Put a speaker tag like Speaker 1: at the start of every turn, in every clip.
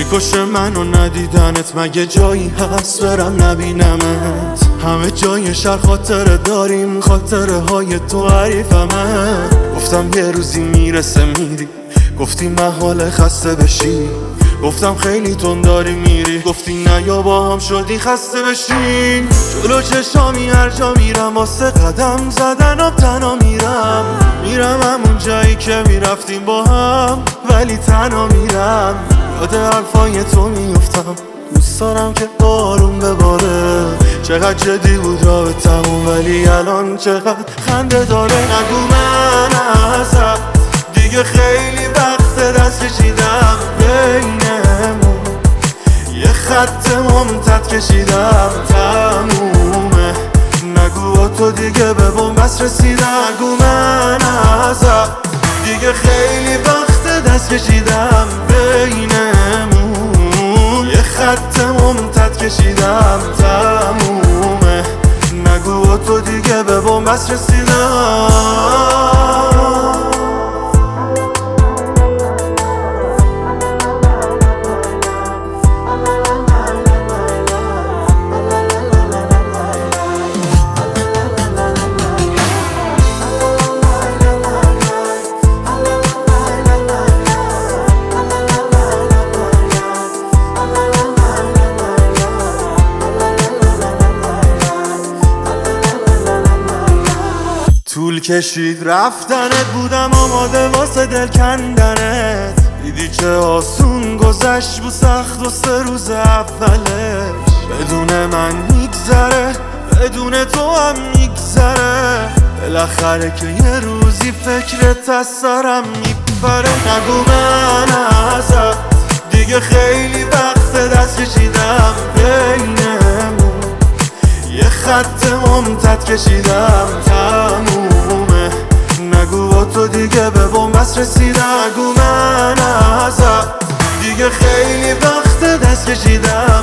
Speaker 1: میکشه منو ندیدنت، مگه جایی هست برم نبینمت؟ همه جای شهر خاطره داریم، خاطره های تو حریفمه. گفتم یه روزی میرسه میری، گفتی محاله خسته بشی. گفتم خیلی تون داری میری، گفتی نه یا با هم شدی خسته بشین. جلو چشامی هر جا میرم واسه قدم زدنم تنها میرم همون جایی که میرفتیم با هم، ولی تنها میرم. یاد حرفای تو میفتم، دوست دارم که آروم بباره. چقدر جدی بود رابطمون، ولی الان چقدر خنده داره. نگو من ازت دیگه خیلی وقت دست کشیدم، بینمون یه خط ممتد کشیدم، تمومه. نگو با تو دیگه به بنبست رسیدم. نگو من ازت دیگه خیلی وقت دست کشیدم، بینمون یه خط ممتد کشیدم، تمومه. نگو با تو دیگه به بنبست رسیدم. طول کشید رفتنت، بودم آماده واسه دل کندنت. دیدی چه آسون گذشت بود سخت و 3 روز اولش. بدون من میگذره، بدون تو هم میگذره. بالاخره که یه روزی فکرت از سرم میپره. نگو من ازت دیگه خیلی وقت دست کشیدم، بینمون یه خط ممتد کشیدم، تمومه. نگو با تو دیگه به بنبست رسیدم. نگو من ازت دیگه خیلی وقت دست کشیدم،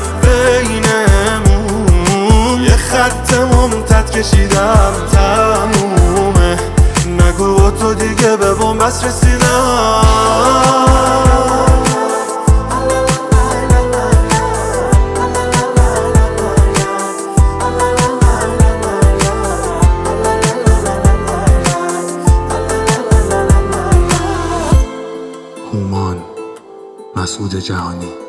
Speaker 1: بینمون یه خط ممتد کشیدم، تمومه. نگو با تو دیگه به بنبست رسیدم.
Speaker 2: هومان مسعود جهانی.